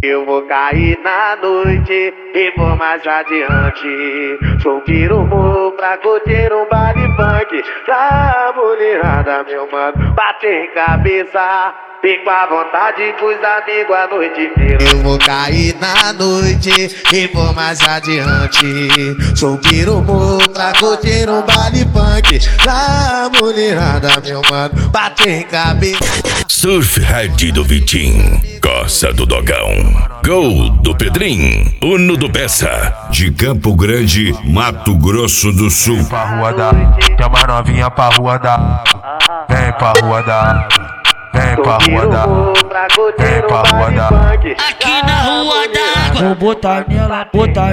Eu vou cair na noite e vou mais adiante. Subir o morro pra curtir um baile funk. Pra mulherada, meu mano, bater em cabeça. Fico à vontade com os amigos a noite inteira. Eu vou cair na noite e vou mais adiante. Subir o morro pra curtir um baile funk. Pra mulherada, meu mano, bater em cabeça. Surf Head do Vitinho, Coça do Dogão, Gol do Pedrinho, Uno do Bessa, de Campo Grande, Mato Grosso do Sul. Vem pra rua da água, chama novinha pra rua da água. Vem pra rua da água, vem pra rua da água, vem pra rua da água. Aqui na rua da água, vou botar nela,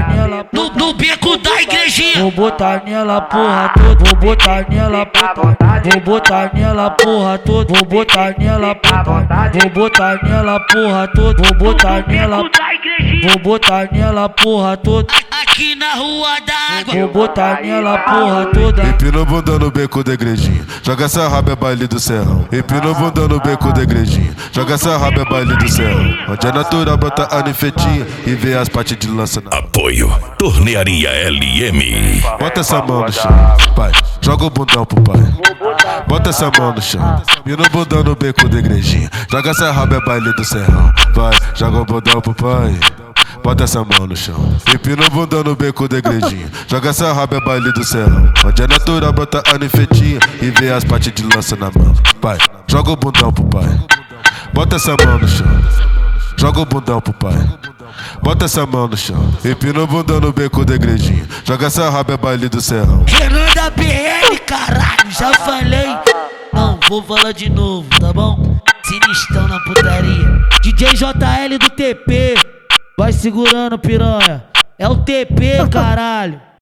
no beco da igrejinha. vou botar nela porra toda, vou botar nela vou botar nela porra toda, vou botar nela vou botar nela porra toda, vou botar nela vou botar nela porra toda. Aqui na rua da água, Vou botar nela porra toda. Empina o bundão no beco da igrejinha, joga essa raba é baile do serrão. Empina o bundão no beco da igrejinha, joga essa raba é baile do serrão. Onde é natural bota a ninfetinha e vê as partes de lança na... Apoio Tornearia LM. Bota essa mão no chão, pai, joga o bundão pro pai. Bota essa mão no chão, empina o bundão no beco da igrejinha, joga essa raba é baile do serrão. Vai, joga o bundão pro pai. Bota essa mão no chão, empina o bundão no beco da igrejinha, joga essa raba é baile do serrão. Onde é natural bota a ninfetinha e vê as partes de lança na mão. Pai, joga o bundão pro pai. Bota essa mão no chão, joga o bundão pro pai. Bota essa mão no chão, empina o bundão no beco da igrejinha, joga essa raba é baile do serrão. Renan da BL, caralho, já falei. Não, vou falar de novo, tá bom? Sinistrão na putaria. DJ JL do TP, vai segurando piranha, é o TP caralho.